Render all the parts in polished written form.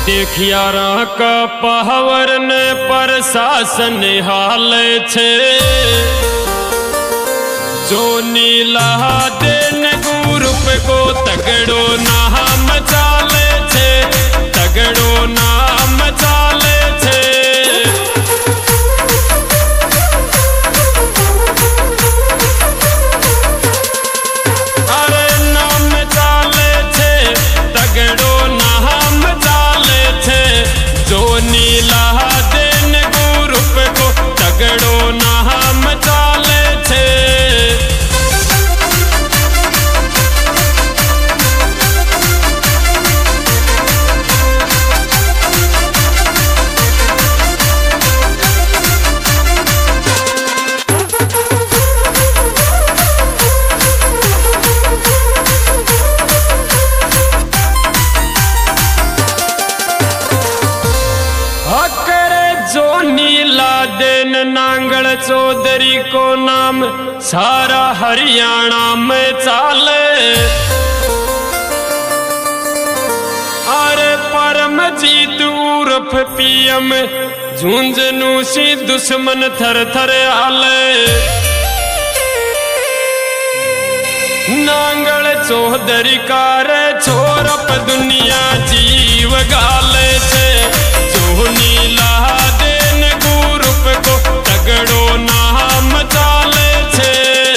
देखियारा का पावर ने प्रशासन हाल छे जो नीला देन ग्रुप को तगड़ो नाम चाले छे, तगड़ो नाम चाले छे। अरे नाम चाले छे, तगड़ो नाम चाले छे, जो नीला देन ग्रुप को तगड़ो नाम चाले छे। जो नीला देन नांगल चौधरी को नाम सारा हरियाणा में चाले। अरे परमजीत उर्फ पीएम झुंझुनू सी दुश्मन थर थर आले। नांगल चौधरी कार छोरप दुनिया जीव गाले छे, जो नीला देन ग्रुप को तगड़ो नाम चाले छे।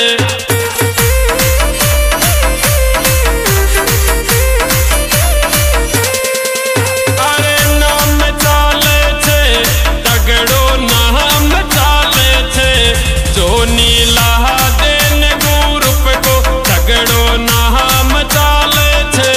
अरे नाम चाले छे, तगड़ो नाम चाले छे, जो नीला देन ग्रुप को तगड़ो नाम चाले छे।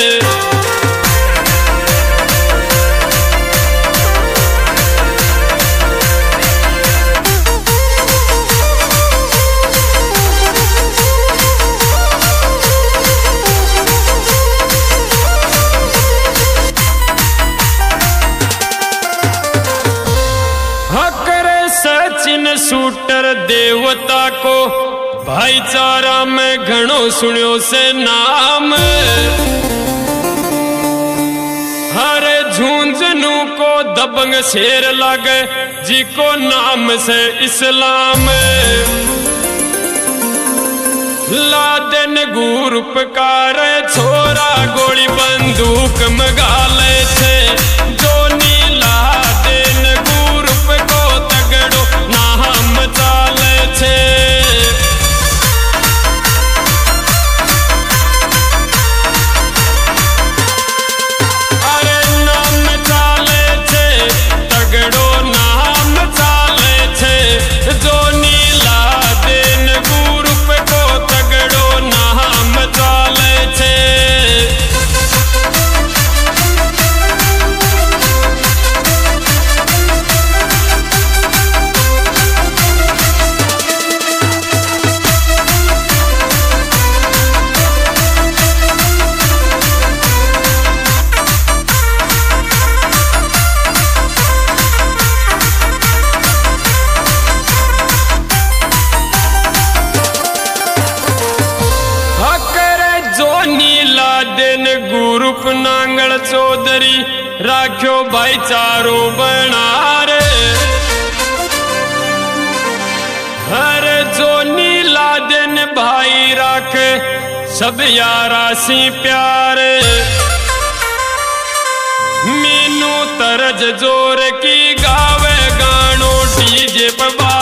सचिन शूटर देवता को भाईचारा में घणो सुनियो से नाम। हरे झुंझुनू को दबंग शेर लागे जी को नाम से इस्लाम। लादेन ग्रुप कार छोरा गोली बंदूक मगाले छे, जो नीला देन ग्रुप को तगड़ो नाम चाले छे। अरे नाम चाले छे, तगड़ो नाम चाले छे, जो नीला देन ग्रुप को तगड़ो नाम चाले छे। ग्रुप नांगल चौधरी राख्यो भाईचारो बना रे। हर जो नीला देन भाई राखे सब यारा सी प्यारे। मीनू तरज जोर की गावे गानो डीजे पर